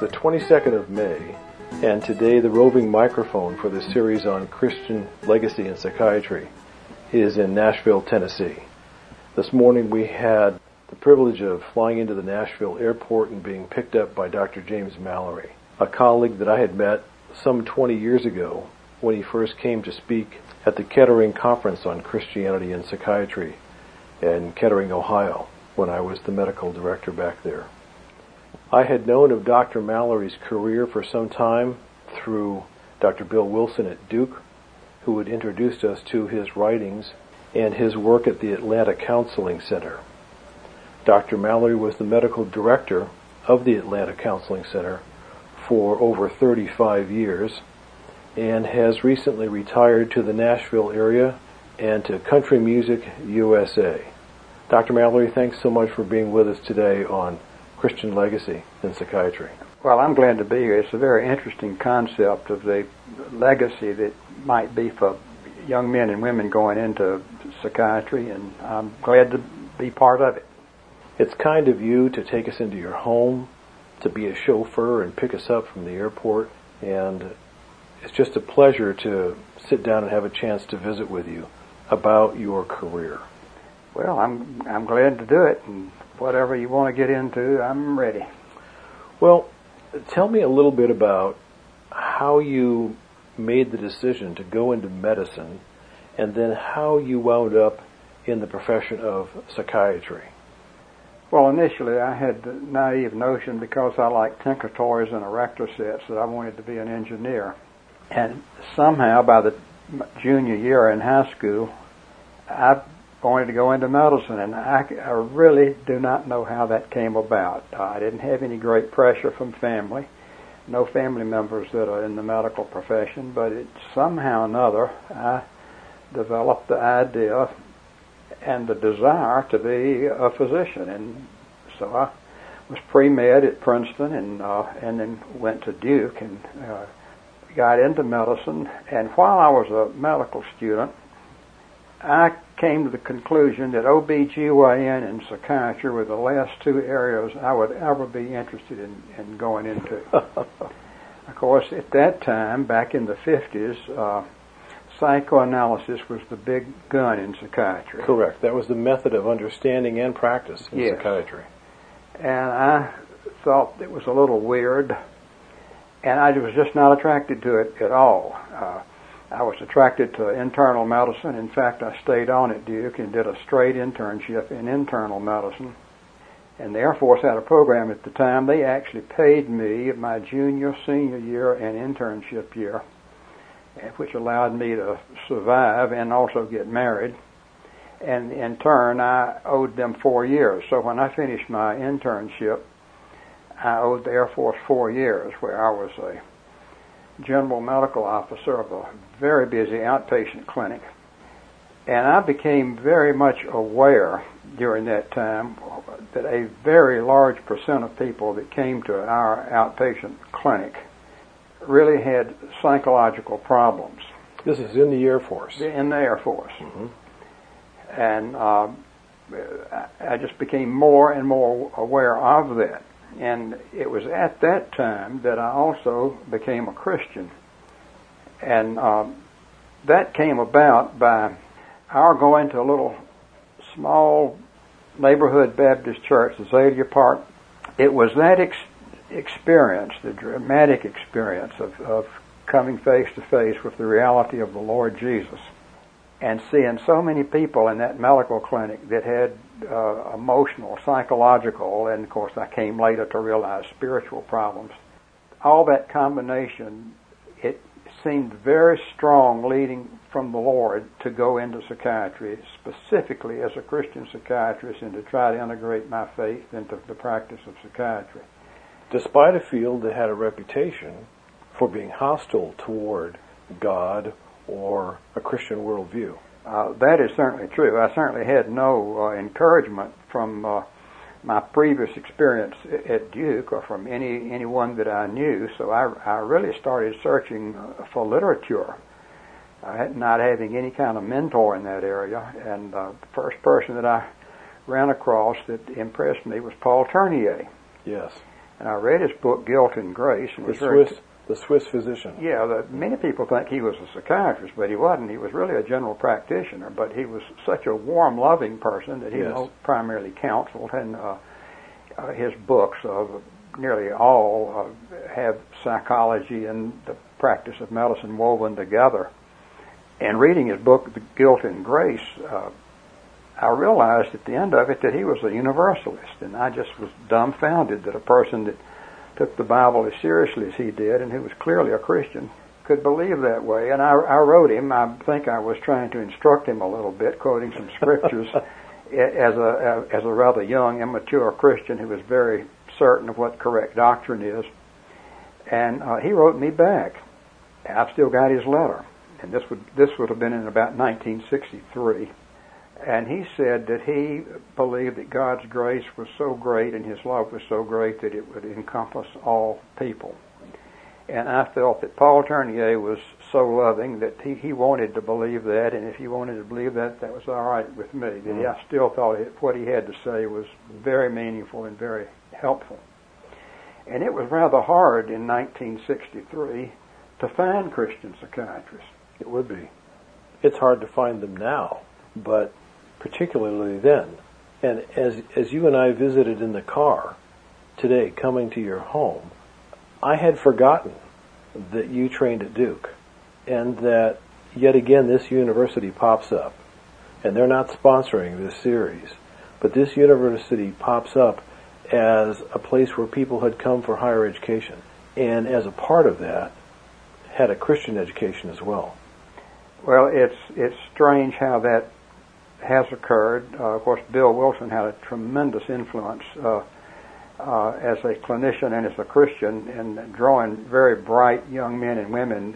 the 22nd of May, and today the roving microphone for the series on Christian legacy and psychiatry is in Nashville, Tennessee. This morning we had the privilege of flying into the Nashville airport and being picked up by Dr. James Mallory, a colleague that I had met some 20 years ago when he first came to speak at the Kettering Conference on Christianity and Psychiatry in Kettering, Ohio, when I was the medical director back there. I had known of Dr. Mallory's career for some time through Dr. Bill Wilson at Duke, who had introduced us to his writings and his work at the Atlanta Counseling Center. Dr. Mallory was the medical director of the Atlanta Counseling Center for over 35 years and has recently retired to the Nashville area and to Country Music USA. Dr. Mallory, thanks so much for being with us today on Christian legacy in psychiatry. Well, I'm glad to be here. It's a very interesting concept of the legacy that might be for young men and women going into psychiatry, and I'm glad to be part of it. It's kind of you to take us into your home, to be a chauffeur and pick us up from the airport, and it's just a pleasure to sit down and have a chance to visit with you about your career. Well, I'm glad to do it, and whatever you want to get into, I'm ready. Well, tell me a little bit about how you made the decision to go into medicine and then how you wound up in the profession of psychiatry. Well, initially I had the naive notion, because I like Tinker Toys and erector sets, that I wanted to be an engineer. And somehow by the junior year in high school, I wanted to go into medicine, and I really do not know how that came about. I didn't have any great pressure from family, no family members that are in the medical profession, but somehow or another I developed the idea and the desire to be a physician, and so I was pre-med at Princeton and then went to Duke and got into medicine. And while I was a medical student, I came to the conclusion that OBGYN and psychiatry were the last two areas I would ever be interested in going into. Of course, at that time, back in the 50s, psychoanalysis was the big gun in psychiatry. Correct. That was the method of understanding and practice in psychiatry. And I thought it was a little weird, and I was just not attracted to it at all. I was attracted to internal medicine. In fact, I stayed on at Duke and did a straight internship in internal medicine. And the Air Force had a program at the time. They actually paid me my junior, senior year, and internship year, which allowed me to survive and also get married. And in turn, I owed them 4 years. So when I finished my internship, I owed the Air Force 4 years, where I was a general medical officer of a very busy outpatient clinic. And I became very much aware during that time that a very large percent of people that came to our outpatient clinic really had psychological problems. This is in the Air Force? In the Air Force. Mm-hmm. And I just became more and more aware of that. And it was at that time that I also became a Christian. And that came about by our going to a little small neighborhood Baptist church, Azalea Park. It was that experience, the dramatic experience of coming face to face with the reality of the Lord Jesus and seeing so many people in that medical clinic that had emotional, psychological, and of course I came later to realize spiritual problems. All that combination, it seemed very strong leading from the Lord to go into psychiatry, specifically as a Christian psychiatrist, and to try to integrate my faith into the practice of psychiatry. Despite a field that had a reputation for being hostile toward God or a Christian worldview. That is certainly true. I certainly had no encouragement from my previous experience at Duke or from anyone that I knew, so I really started searching for literature, not having any kind of mentor in that area, and the first person that I ran across that impressed me was Paul Tournier. Yes. And I read his book, Guilt and Grace. And The Swiss physician. Yeah, many people think he was a psychiatrist, but he wasn't. He was really a general practitioner, but he was such a warm, loving person that he primarily counseled, and his books, nearly all, have psychology and the practice of medicine woven together. And reading his book, The Guilt and Grace, I realized at the end of it that he was a universalist, and I just was dumbfounded that a person that took the Bible as seriously as he did, and who was clearly a Christian, could believe that way. And I wrote him. I think I was trying to instruct him a little bit, quoting some scriptures, as a rather young, immature Christian who was very certain of what correct doctrine is. And he wrote me back. I've still got his letter, and this would have been in about 1963. And he said that he believed that God's grace was so great and his love was so great that it would encompass all people. And I felt that Paul Tournier was so loving that he wanted to believe that, and if he wanted to believe that, that was all right with me. That I still thought what he had to say was very meaningful and very helpful. And it was rather hard in 1963 to find Christian psychiatrists. It would be. It's hard to find them now, but particularly then. And as you and I visited in the car today, coming to your home, I had forgotten that you trained at Duke, and that yet again this university pops up. And they're not sponsoring this series, but this university pops up as a place where people had come for higher education, and as a part of that, had a Christian education as well. Well, it's strange how that has occurred. Of course, Bill Wilson had a tremendous influence as a clinician and as a Christian in drawing very bright young men and women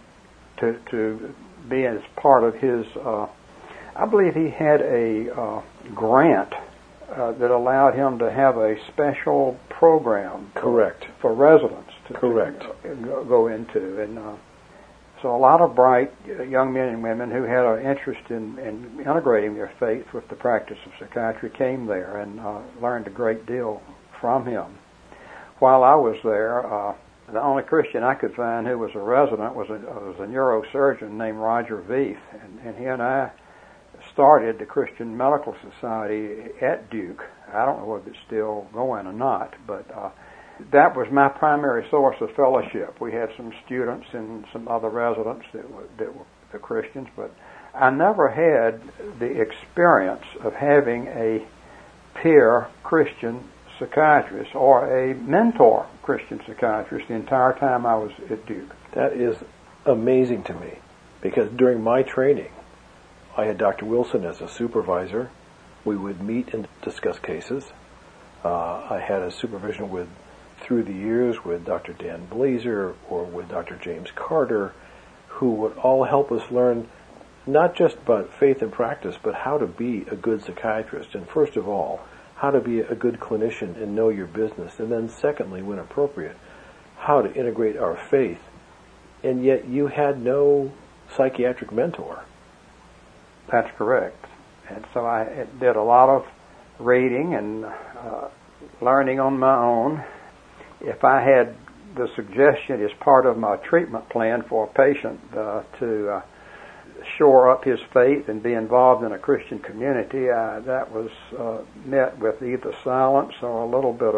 to be as part of his. I believe he had a grant that allowed him to have a special program. Correct. For residents to go into, and so a lot of bright young men and women who had an interest in integrating their faith with the practice of psychiatry came there and learned a great deal from him. While I was there, the only Christian I could find who was a resident was a neurosurgeon named Roger Veith, and he and I started the Christian Medical Society at Duke. I don't know whether it's still going or not, but that was my primary source of fellowship. We had some students and some other residents that were the Christians, but I never had the experience of having a peer Christian psychiatrist or a mentor Christian psychiatrist the entire time I was at Duke. That is amazing to me, because during my training, I had Dr. Wilson as a supervisor. We would meet and discuss cases. I had a supervision through the years with Dr. Dan Blazer or with Dr. James Carter, who would all help us learn not just about faith and practice, but how to be a good psychiatrist. And first of all, how to be a good clinician and know your business. And then secondly, when appropriate, how to integrate our faith. And yet you had no psychiatric mentor. That's correct. And so I did a lot of reading and learning on my own. If I had the suggestion as part of my treatment plan for a patient to shore up his faith and be involved in a Christian community, that was met with either silence or a little bit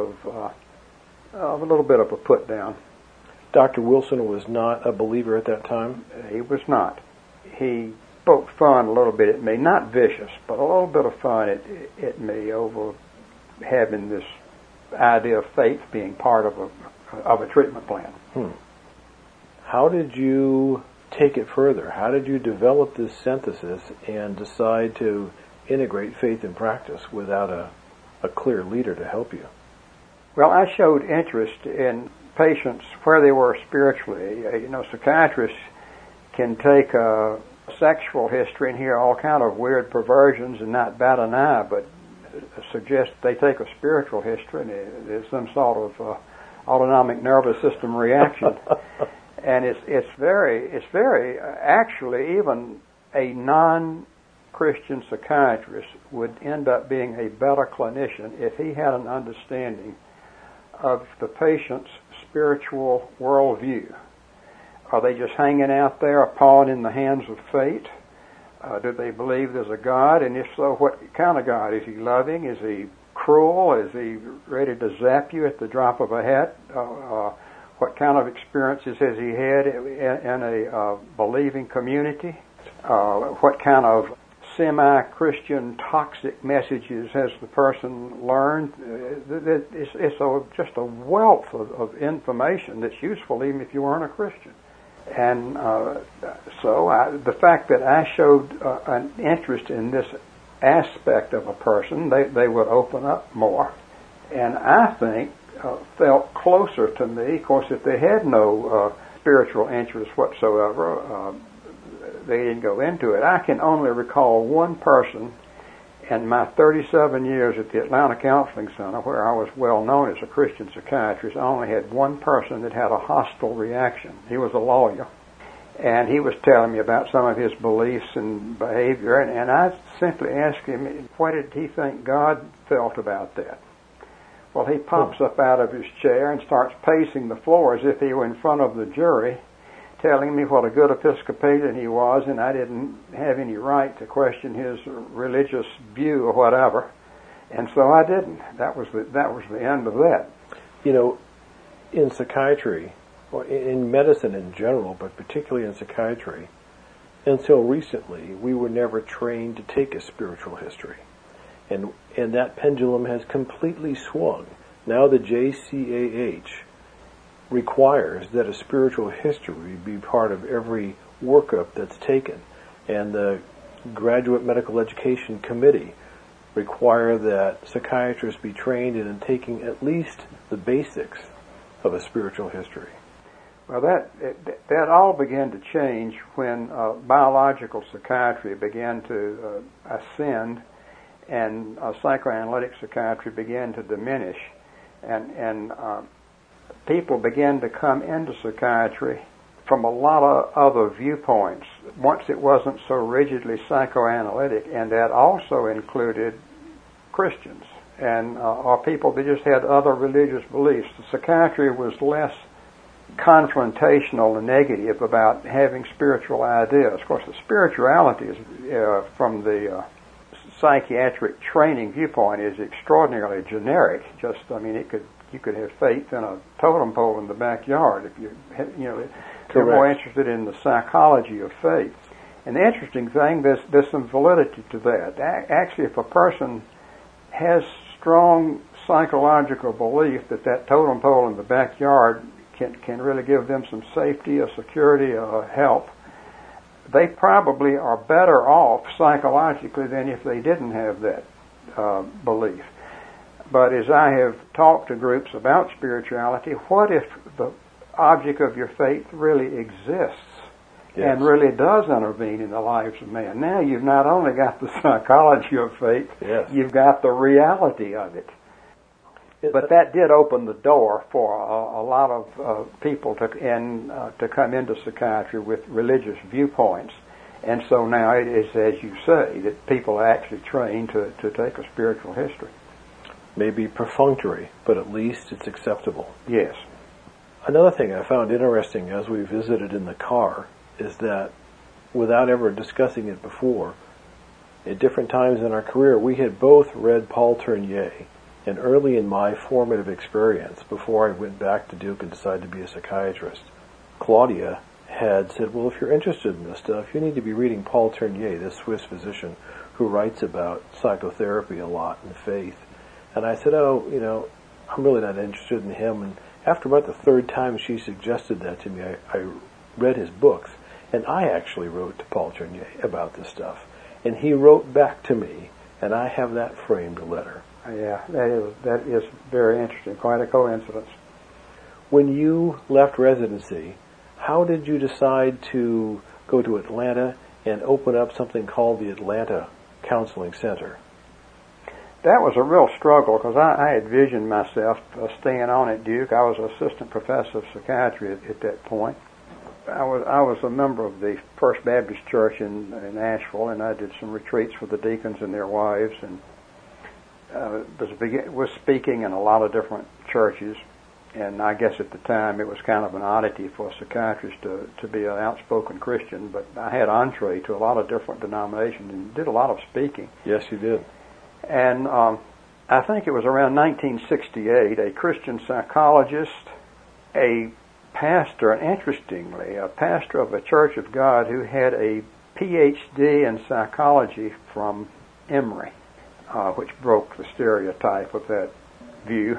of a put down. Dr. Wilson was not a believer at that time? He was not. He spoke fun a little bit at me, not vicious, but a little bit of fun at me over having this idea of faith being part of a treatment plan. How did you take it further? How did you develop this synthesis and decide to integrate faith and practice without a clear leader to help you? Well, I showed interest in patients where they were spiritually. Psychiatrists can take a sexual history and hear all kind of weird perversions and not bat an eye, but suggest they take a spiritual history and there's some sort of autonomic nervous system reaction. And it's very actually, even a non-Christian psychiatrist would end up being a better clinician if he had an understanding of the patient's spiritual worldview? Are they just hanging out there, a pawn in the hands of fate? Do they believe there's a God? And if so, what kind of God? Is he loving? Is he cruel? Is he ready to zap you at the drop of a hat? What kind of experiences has he had in a believing community? What kind of semi-Christian toxic messages has the person learned? It's just a wealth of information that's useful even if you aren't a Christian. And so the fact that I showed an interest in this aspect of a person, they would open up more. And I think felt closer to me. Of course, if they had no spiritual interest whatsoever, they didn't go into it. I can only recall one person in my 37 years at the Atlanta Counseling Center, where I was well known as a Christian psychiatrist. I only had one person that had a hostile reaction. He was a lawyer, and he was telling me about some of his beliefs and behavior, and I simply asked him, what did he think God felt about that? Well, he pops up out of his chair and starts pacing the floor as if he were in front of the jury, telling me what a good Episcopalian he was, and I didn't have any right to question his religious view or whatever, and so I didn't. That was the end of that. You know, in psychiatry, or in medicine in general, but particularly in psychiatry, until recently, we were never trained to take a spiritual history. And that pendulum has completely swung. Now the JCAH requires that a spiritual history be part of every workup that's taken. And the Graduate Medical Education Committee require that psychiatrists be trained in taking at least the basics of a spiritual history. Well, that all began to change when biological psychiatry began to ascend, and psychoanalytic psychiatry began to diminish, and people began to come into psychiatry from a lot of other viewpoints. Once it wasn't so rigidly psychoanalytic, and that also included Christians and or people that just had other religious beliefs. The psychiatry was less confrontational and negative about having spiritual ideas. Of course, the spirituality is from the psychiatric training viewpoint is extraordinarily generic. You could have faith in a totem pole in the backyard if you're more interested in the psychology of faith. And the interesting thing, there's some validity to that. Actually, if a person has strong psychological belief that totem pole in the backyard can really give them some safety or security or help, they probably are better off psychologically than if they didn't have that belief. But as I have talked to groups about spirituality, what if the object of your faith really exists and really does intervene in the lives of man? Now you've not only got the psychology of faith, you've got the reality of it. But that did open the door for a lot of people to come into psychiatry with religious viewpoints. And so now it is, as you say, that people are actually trained to take a spiritual history. Maybe perfunctory, but at least it's acceptable. Yes. Another thing I found interesting as we visited in the car is that, without ever discussing it before, at different times in our career, we had both read Paul Tournier. And early in my formative experience, before I went back to Duke and decided to be a psychiatrist, Claudia had said, well, if you're interested in this stuff, you need to be reading Paul Tournier, this Swiss physician who writes about psychotherapy a lot and faith. And I said, I'm really not interested in him. And after about the third time she suggested that to me, I read his books. And I actually wrote to Paul Tournier about this stuff. And he wrote back to me, and I have that framed letter. Yeah, that is very interesting. Quite a coincidence. When you left residency, how did you decide to go to Atlanta and open up something called the Atlanta Counseling Center? That was a real struggle because I had visioned myself staying on at Duke. I was assistant professor of psychiatry at that point. I was a member of the First Baptist Church in Asheville, and I did some retreats for the deacons and their wives, and was speaking in a lot of different churches, and I guess at the time it was kind of an oddity for a psychiatrist to be an outspoken Christian, but I had entree to a lot of different denominations and did a lot of speaking. Yes, you did. And I think it was around 1968, a Christian psychologist, a pastor, and interestingly, a pastor of a Church of God who had a PhD in psychology from Emory, which broke the stereotype of that view.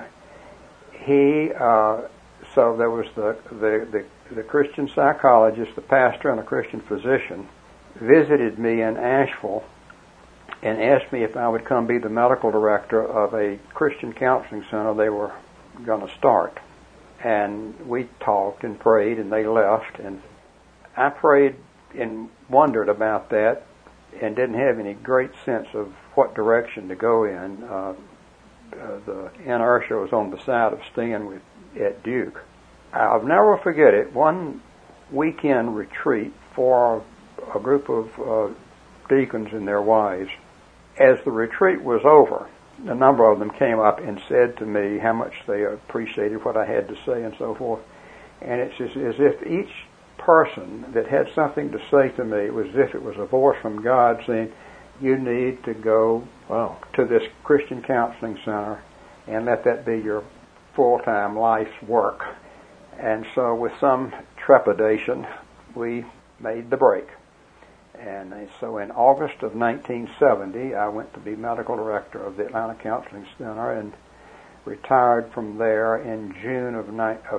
So there was the Christian psychologist, the pastor, and a Christian physician visited me in Asheville and asked me if I would come be the medical director of a Christian counseling center they were going to start. And we talked and prayed, and they left. And I prayed and wondered about that and didn't have any great sense of what direction to go in. The inertia was on the side of staying at Duke. I'll never forget it. One weekend retreat for a group of deacons and their wives. As the retreat was over, a number of them came up and said to me how much they appreciated what I had to say and so forth. And it's as if each person that had something to say to me, it was as if it was a voice from God saying, you need to go to this Christian counseling center and let that be your full-time life's work. And so with some trepidation, we made the break. And so in August of 1970, I went to be medical director of the Atlanta Counseling Center and retired from there in June of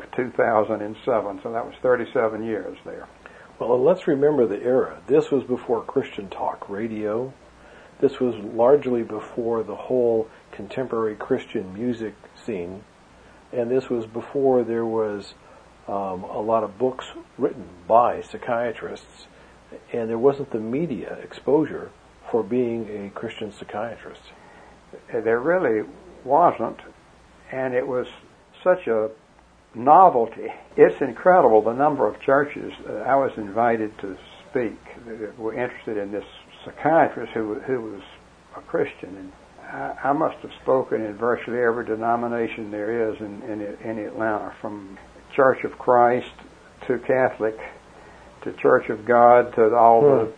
2007. So that was 37 years there. Well, and let's remember the era. This was before Christian talk radio. This was largely before the whole contemporary Christian music scene. And this was before there was a lot of books written by psychiatrists. And there wasn't the media exposure for being a Christian psychiatrist. There really wasn't. And it was such a novelty. It's incredible the number of churches I was invited to speak that were interested in this psychiatrist who was a Christian. And I must have spoken in virtually every denomination there is in Atlanta, from Church of Christ to Catholic to Church of God to all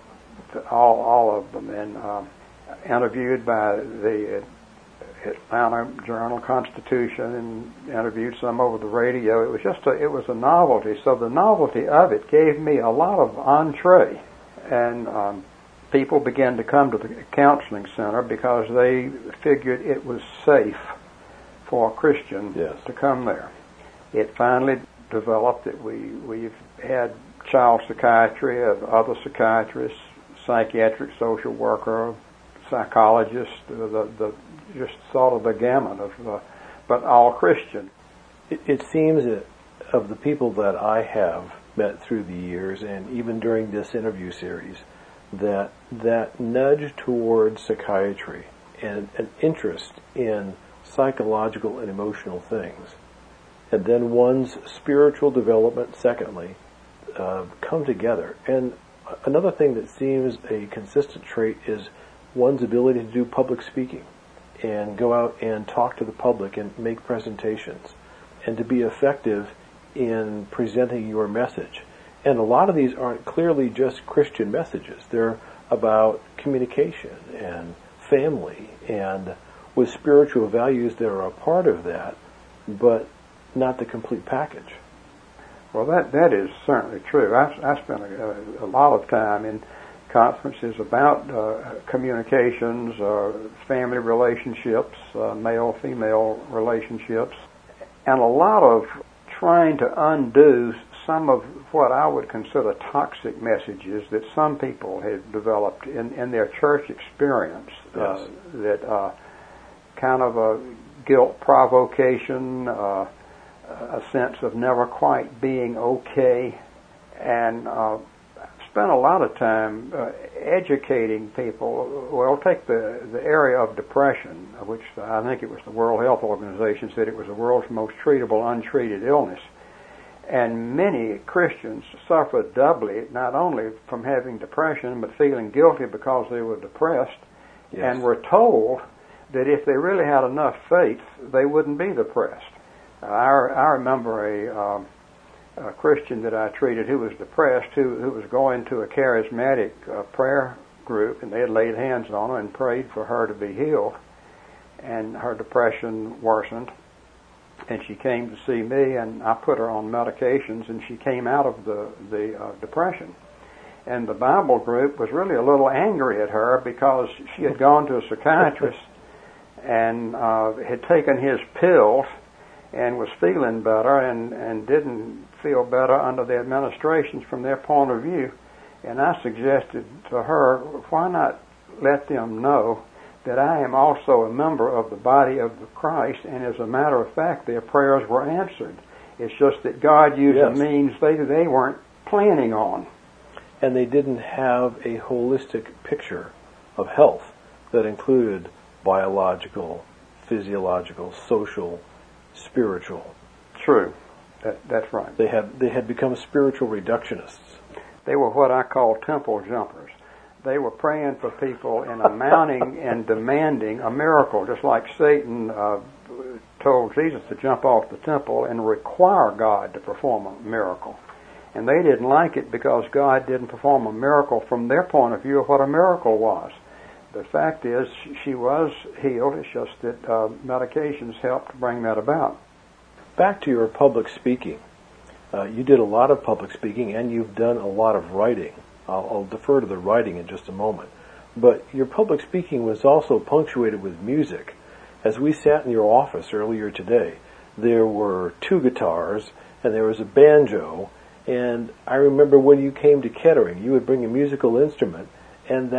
of them, and interviewed by the Atlanta Journal-Constitution and interviewed some over the radio. It was a novelty. So the novelty of it gave me a lot of entree, and people began to come to the counseling center because they figured it was safe for a Christian to come there. It finally developed that we've had child psychiatry, other psychiatrists, psychiatric social worker, psychologist, the just sort of the gamut of, but all Christian. It seems that of the people that I have met through the years, and even during this interview series, that nudge towards psychiatry and an interest in psychological and emotional things, and then one's spiritual development, secondly, come together. And another thing that seems a consistent trait is one's ability to do public speaking and go out and talk to the public and make presentations and to be effective in presenting your message. And a lot of these aren't clearly just Christian messages. They're about communication and family and with spiritual values that are a part of that, but not the complete package. Well, that is certainly true. I spent a lot of time in conferences about communications, family relationships, male-female relationships, and a lot of trying to undo some of what I would consider toxic messages that some people had developed in their church experience. Yes. That kind of a guilt provocation, a sense of never quite being okay, and spent a lot of time educating people. Well, take the area of depression, which I think it was the World Health Organization said it was the world's most treatable untreated illness. And many Christians suffered doubly, not only from having depression, but feeling guilty because they were depressed, and were told that if they really had enough faith, they wouldn't be depressed. I remember a Christian that I treated who was depressed, who was going to a charismatic prayer group, and they had laid hands on her and prayed for her to be healed, and her depression worsened, and she came to see me, and I put her on medications, and she came out of the depression. And the Bible group was really a little angry at her because she had gone to a psychiatrist and had taken his pills and was feeling better and didn't feel better under the administrations from their point of view. And I suggested to her, why not let them know that I am also a member of the body of Christ, and as a matter of fact, their prayers were answered. It's just that God used a means they weren't planning on. And they didn't have a holistic picture of health that included biological, physiological, social, spiritual. True. That's right. They had become spiritual reductionists. They were what I call temple jumpers. They were praying for people and amounting and demanding a miracle, just like Satan told Jesus to jump off the temple and require God to perform a miracle. And they didn't like it because God didn't perform a miracle from their point of view of what a miracle was. The fact is, she was healed. It's just that medications helped bring that about. Back to your public speaking. You did a lot of public speaking, and you've done a lot of writing. I'll defer to the writing in just a moment. But your public speaking was also punctuated with music. As we sat in your office earlier today, there were 2 guitars, and there was a banjo. And I remember when you came to Kettering, you would bring a musical instrument, and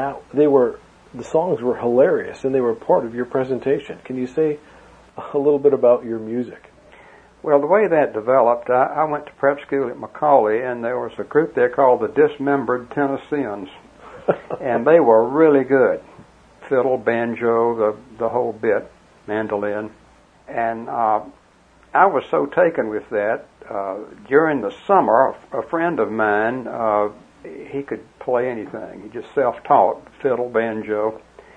the songs were hilarious, and they were part of your presentation. Can you say a little bit about your music? Well, the way that developed, I went to prep school at Macaulay, and there was a group there called the Dismembered Tennesseans, and they were really good. Fiddle, banjo, the whole bit, mandolin. And I was so taken with that. During the summer, a friend of mine, he could play anything. He just self-taught, fiddle, banjo.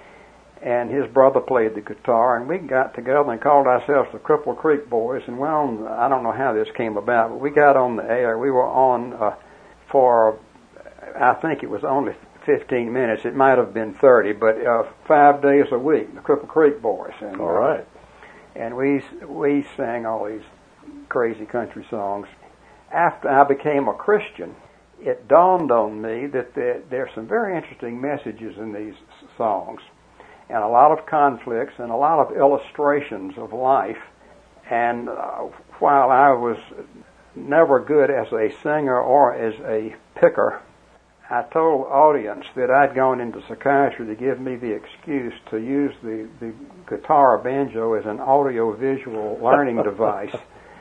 And his brother played the guitar, and we got together and called ourselves the Cripple Creek Boys. And I don't know how this came about, but we got on the air. We were on for, I think it was only 15 minutes. It might have been 30, but 5 days a week, the Cripple Creek Boys. And, all right. And we sang all these crazy country songs. After I became a Christian, it dawned on me that there's some very interesting messages in these songs, and a lot of conflicts and a lot of illustrations of life. And while I was never good as a singer or as a picker, I told the audience that I'd gone into psychiatry to give me the excuse to use the guitar or banjo as an audio-visual learning device.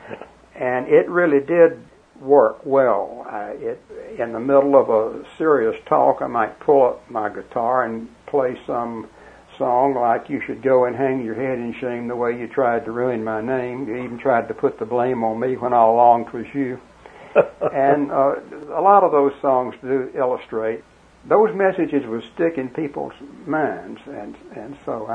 And it really did work well. In the middle of a serious talk, I might pull up my guitar and play some song like "You Should Go and Hang Your Head in Shame the Way You Tried to Ruin My Name. You even tried to put the blame on me when all along 'twas you." And a lot of those songs do illustrate. Those messages would stick in people's minds, and so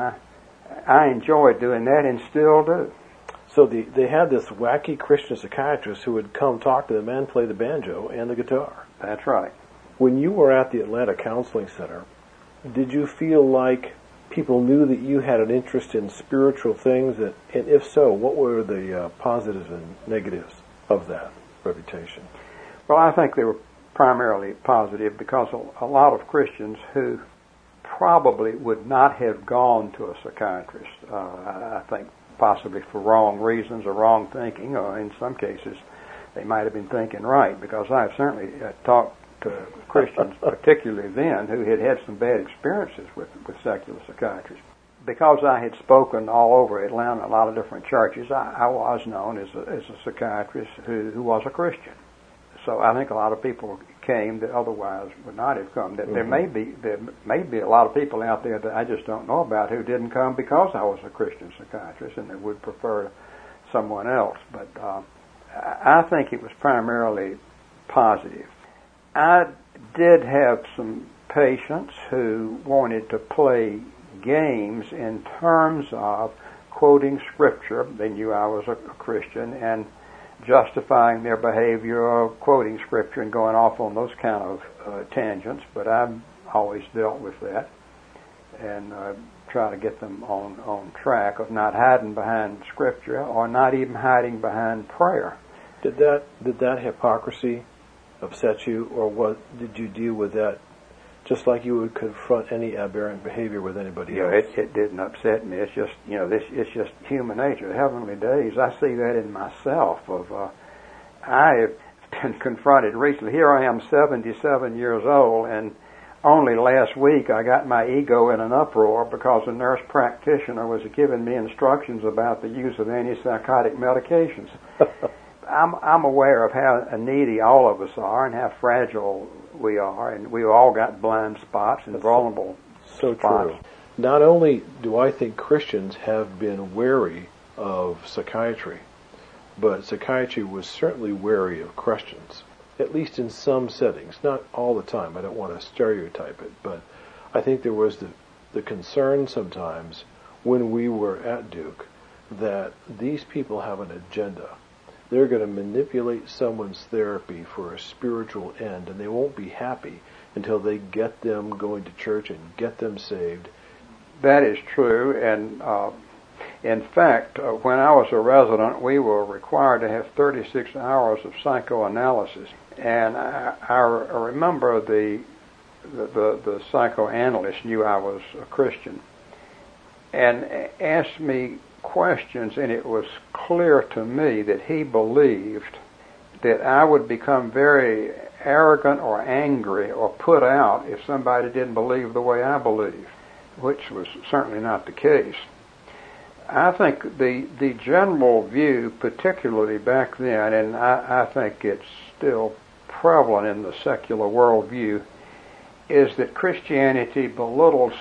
I enjoyed doing that and still do. So they had this wacky Christian psychiatrist who would come talk to them and play the banjo and the guitar. That's right. When you were at the Atlanta Counseling Center, did you feel like people knew that you had an interest in spiritual things? And if so, what were the positives and negatives of that reputation? Well, I think they were primarily positive because a lot of Christians who probably would not have gone to a psychiatrist, I think possibly for wrong reasons or wrong thinking, or in some cases they might have been thinking right, because I've certainly talked to Christians, particularly then, who had had some bad experiences with secular psychiatrists. Because I had spoken all over Atlanta, a lot of different churches, I was known as a psychiatrist who was a Christian. So I think a lot of people came that otherwise would not have come. That there may be a lot of people out there that I just don't know about who didn't come because I was a Christian psychiatrist and they would prefer someone else. But I think it was primarily positive. I did have some patients who wanted to play games in terms of quoting Scripture. They knew I was a Christian, and justifying their behavior or quoting Scripture and going off on those kind of tangents. But I've always dealt with that and try to get them on track of not hiding behind Scripture or not even hiding behind prayer. Did that hypocrisy upset you, or did you deal with that just like you would confront any aberrant behavior with anybody else? It didn't upset me. It's just it's just human nature. Heavenly days. I see that in myself. I've been confronted recently. Here I am, 77 years old, and only last week I got my ego in an uproar because a nurse practitioner was giving me instructions about the use of antipsychotic medications. I'm aware of how needy all of us are and how fragile we are, and we've all got blind spots and vulnerable spots. True. Not only do I think Christians have been wary of psychiatry, but psychiatry was certainly wary of Christians, at least in some settings, not all the time. I don't want to stereotype it, but I think there was the concern sometimes when we were at Duke that these people have an agenda. They're going to manipulate someone's therapy for a spiritual end, and they won't be happy until they get them going to church and get them saved. That is true, and in fact, when I was a resident, we were required to have 36 hours of psychoanalysis, and I remember the psychoanalyst knew I was a Christian and asked me questions, and it was clear to me that he believed that I would become very arrogant or angry or put out if somebody didn't believe the way I believe, which was certainly not the case. I think the general view, particularly back then, and I think it's still prevalent in the secular worldview, is that Christianity belittles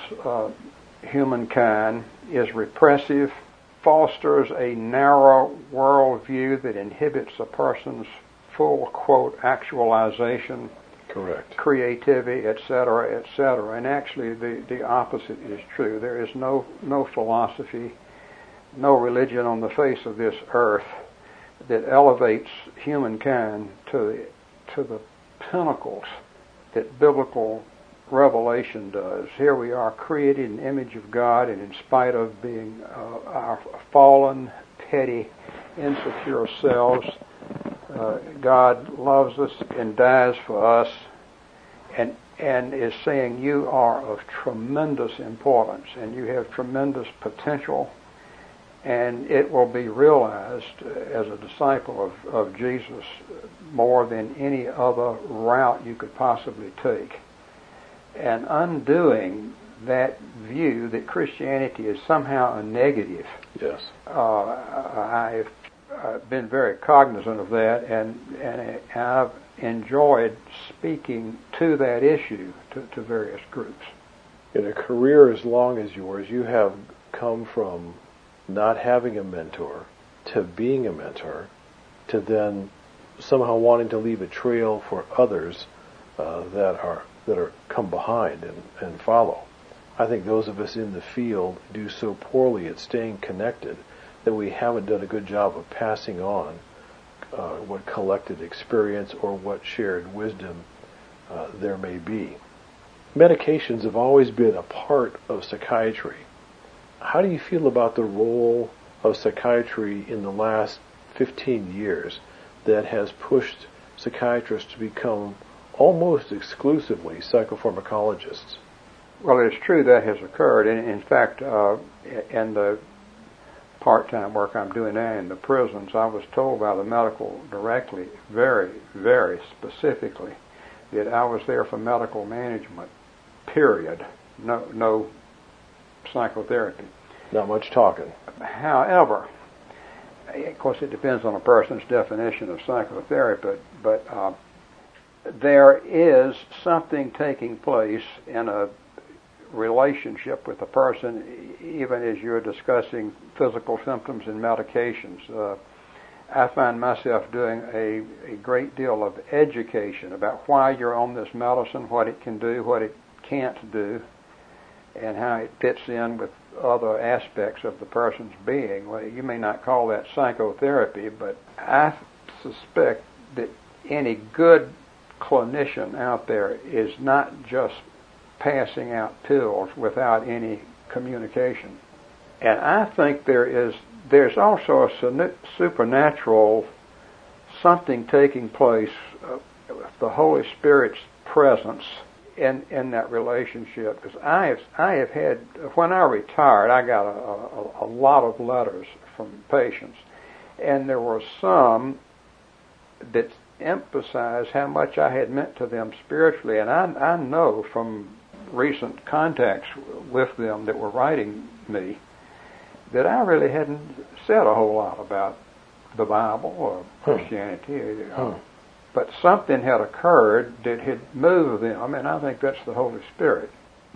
humankind, is repressive, fosters a narrow worldview that inhibits a person's full, quote, actualization, correct, creativity, etc., etc. And actually the opposite is true. There is no philosophy, no religion on the face of this earth that elevates humankind to the pinnacles that biblical revelation does. Here we are, created in the image of God, and in spite of being our fallen, petty, insecure selves, God loves us and dies for us, and is saying, you are of tremendous importance, and you have tremendous potential, and it will be realized as a disciple of Jesus more than any other route you could possibly take. And undoing that view that Christianity is somehow a negative. Yes. I've been very cognizant of that, and I've enjoyed speaking to that issue to various groups. In a career as long as yours, you have come from not having a mentor to being a mentor to then somehow wanting to leave a trail for others that are come behind and follow. I think those of us in the field do so poorly at staying connected that we haven't done a good job of passing on what collected experience or what shared wisdom there may be. Medications have always been a part of psychiatry. How do you feel about the role of psychiatry in the last 15 years that has pushed psychiatrists to become almost exclusively psychopharmacologists? Well, it's true that has occurred. In fact, in the part-time work I'm doing now in the prisons, I was told by the medical director very, very specifically that I was there for medical management, period. No psychotherapy. Not much talking. However, of course it depends on a person's definition of psychotherapy, but there is something taking place in a relationship with a person, even as you're discussing physical symptoms and medications. I find myself doing a great deal of education about why you're on this medicine, what it can do, what it can't do, and how it fits in with other aspects of the person's being. Well, you may not call that psychotherapy, but I suspect that any good clinician out there is not just passing out pills without any communication. And I think there's also a supernatural something taking place, the Holy Spirit's presence in that relationship. Because I have had, when I retired, I got a lot of letters from patients, and there were some that emphasized how much I had meant to them spiritually. And I know from recent contacts with them that were writing me that I really hadn't said a whole lot about the Bible or Christianity. But something had occurred that had moved them, and I think that's the Holy Spirit.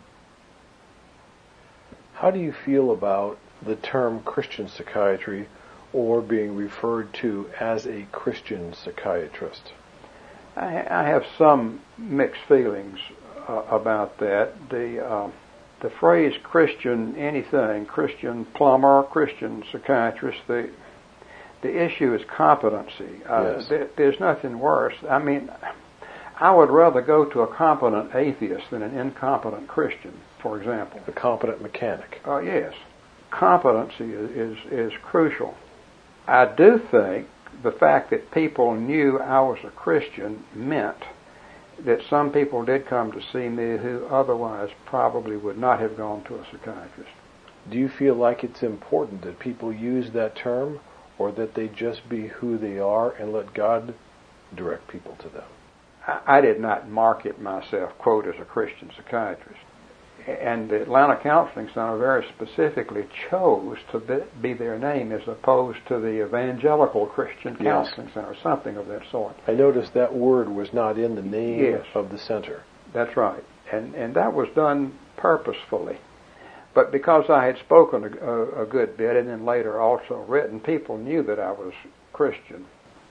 How do you feel about the term Christian psychiatry, or being referred to as a Christian psychiatrist? I have some mixed feelings about that. The phrase Christian anything, Christian plumber, Christian psychiatrist, the issue is competency. Yes. There's nothing worse. I mean, I would rather go to a competent atheist than an incompetent Christian, for example. A competent mechanic. Yes. Competency is crucial. I do think the fact that people knew I was a Christian meant that some people did come to see me who otherwise probably would not have gone to a psychiatrist. Do you feel like it's important that people use that term, or that they just be who they are and let God direct people to them? I did not market myself, quote, as a Christian psychiatrist. And the Atlanta Counseling Center very specifically chose to be their name as opposed to the Evangelical Christian Counseling Center, something of that sort. I noticed that word was not in the name of the center. That's right. And that was done purposefully. But because I had spoken a good bit and then later also written, people knew that I was Christian.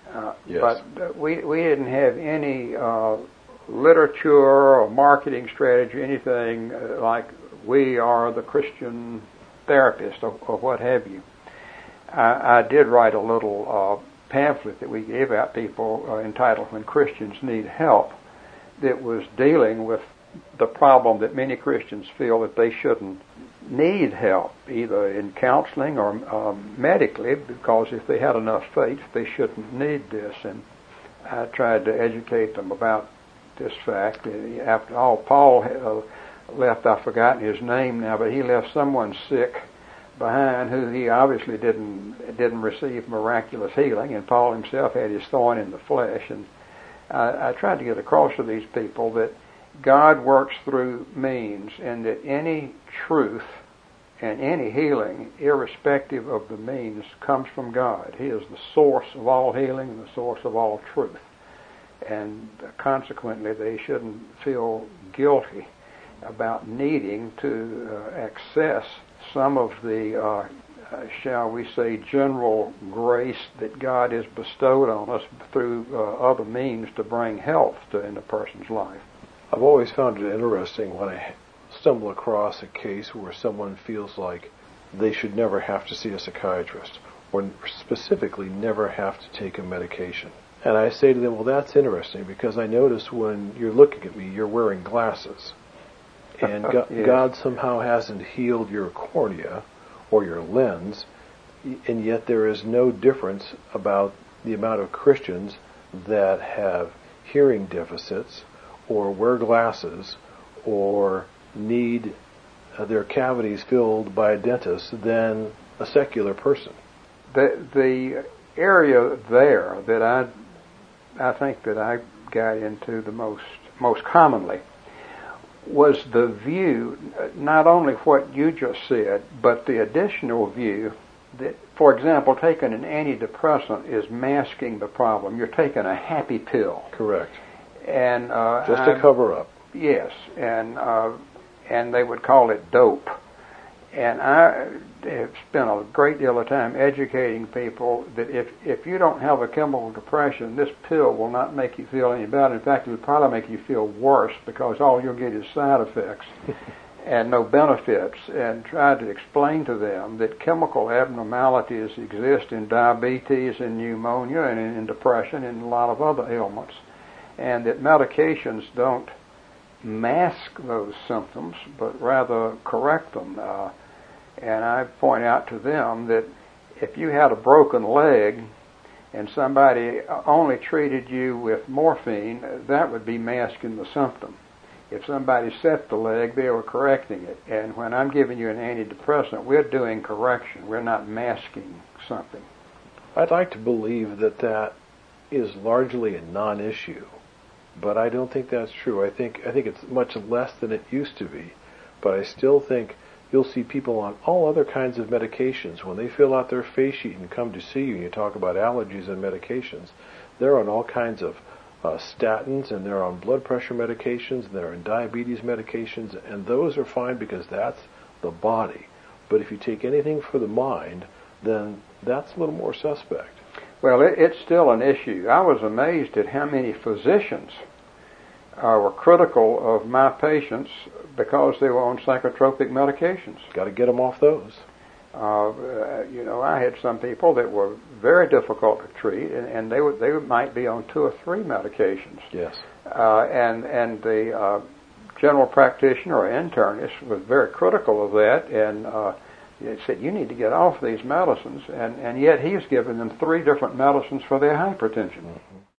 But we didn't have any literature or marketing strategy, anything like we are the Christian therapist or what have you. I did write a little pamphlet that we gave out people entitled When Christians Need Help, that was dealing with the problem that many Christians feel that they shouldn't need help, either in counseling or medically, because if they had enough faith, they shouldn't need this. And I tried to educate them about this fact. After all, Paul left, I've forgotten his name now, but he left someone sick behind who he obviously didn't receive miraculous healing, and Paul himself had his thorn in the flesh. And I tried to get across to these people that God works through means, and that any truth and any healing, irrespective of the means, comes from God. He is the source of all healing and the source of all truth. And consequently, they shouldn't feel guilty about needing to access some of the, shall we say, general grace that God has bestowed on us through other means to bring health in a person's life. I've always found it interesting when I stumble across a case where someone feels like they should never have to see a psychiatrist, or specifically never have to take a medication. And I say to them, well, that's interesting, because I notice when you're looking at me, you're wearing glasses. And God somehow hasn't healed your cornea or your lens, and yet there is no difference about the amount of Christians that have hearing deficits or wear glasses or need their cavities filled by a dentist than a secular person. The area there that I think that I got into the most commonly was the view, not only what you just said, but the additional view that, for example, taking an antidepressant is masking the problem. You're taking a happy pill. Correct. And just to cover up. Yes, and they would call it dope. And I have spent a great deal of time educating people that if you don't have a chemical depression, this pill will not make you feel any better. In fact, it would probably make you feel worse, because all you'll get is side effects. and no benefits, and tried to explain to them that chemical abnormalities exist in diabetes, in pneumonia, and in depression, and a lot of other ailments, and that medications don't mask those symptoms, but rather correct them. And I point out to them that if you had a broken leg and somebody only treated you with morphine, that would be masking the symptom. If somebody set the leg, they were correcting it. And when I'm giving you an antidepressant, we're doing correction. We're not masking something. I'd like to believe that that is largely a non-issue, but I don't think that's true. I think it's much less than it used to be, but I still think you'll see people on all other kinds of medications. When they fill out their face sheet and come to see you and you talk about allergies and medications, they're on all kinds of statins, and they're on blood pressure medications, and they're on diabetes medications, and those are fine because that's the body. But if you take anything for the mind, then that's a little more suspect. Well, it's still an issue. I was amazed at how many physicians were critical of my patients because they were on psychotropic medications. Got to get them off those. I had some people that were very difficult to treat, and they might be on 2 or 3 medications. Yes. And the general practitioner or internist was very critical of that, and he said, you need to get off these medicines, and yet he's given them 3 different medicines for their hypertension. Mm-hmm.